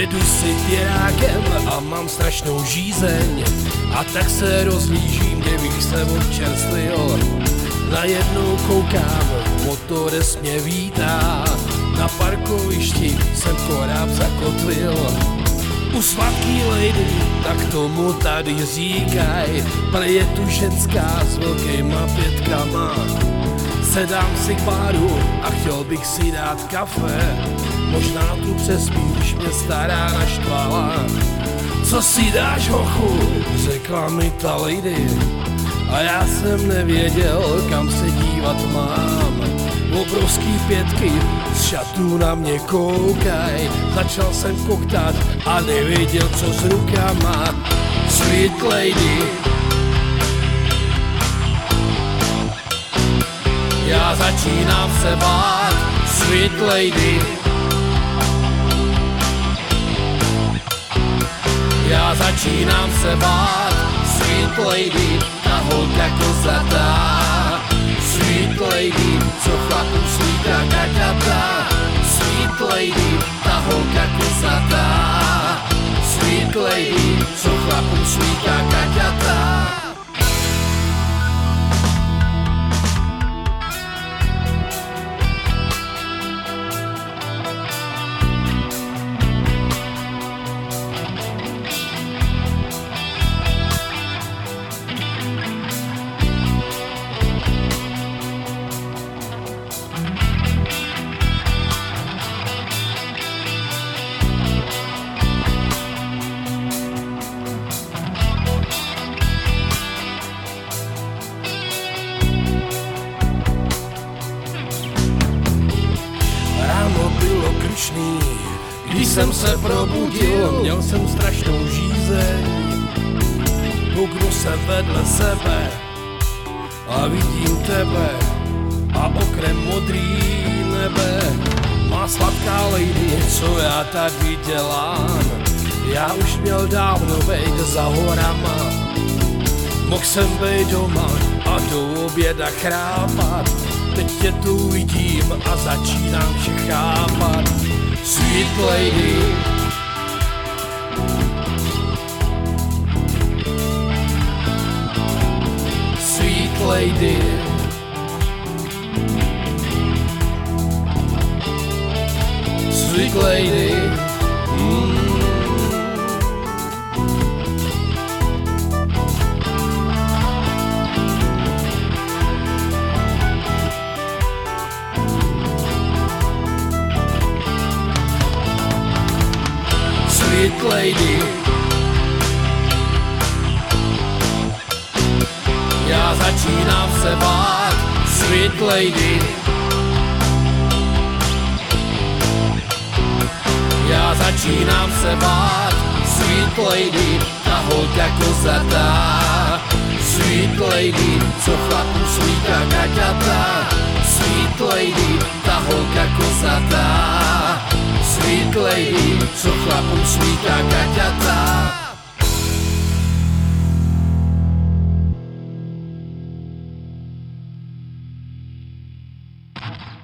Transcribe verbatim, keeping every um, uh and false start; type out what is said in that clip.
Jedu si tirákem a mám strašnou žízeň, a tak se rozlížím, kde bych se občerstvil. Najednou koukám, motores mě vítá, na parkovišti jsem koráb zakotvil. U sladký lady, tak tomu tady říkaj, prej je tu ženská s velkýma pětkama. Sedám si k baru a chtěl bych si dát kafe, možná tu přespím, když mě stará naštvala. Co si dáš, hochu, řekla mi ta lady, a já jsem nevěděl, kam se dívat mám. Obrovský pětky z šatů na mě koukaj, začal jsem koktat a nevěděl, co s rukama. Sweet lady, já začínám se bát. Sweet lady, já začínám se bát. Sweet lady, ta holka kozatá. Sweet lady, co chlapům slíká kaťata. Sweet lady, ta holka kozatá. Sweet lady, co chlapům slíká kaťata. Když jsem se probudil, měl jsem strašnou žízeň. Kouknu se vedle sebe a vidím tebe a okrem modrý nebe. Má sladká lady, co já tady dělám? Já už měl dávno bejt za horama. Mohl jsem bejt doma a do oběda chrápat. Teď tě tu vidím a začínám vše chápat. Sweet lady, sweet lady, sweet lady, mm. Sweet lady, já začínám se bát. Sweet lady, já začínám se bát. Sweet lady, ta holka kozatá. Sweet lady, co chlapům slíká kaťata. Sweet lady, ta holka kozatá. Sweet lady, co chlapům slíká kaťata.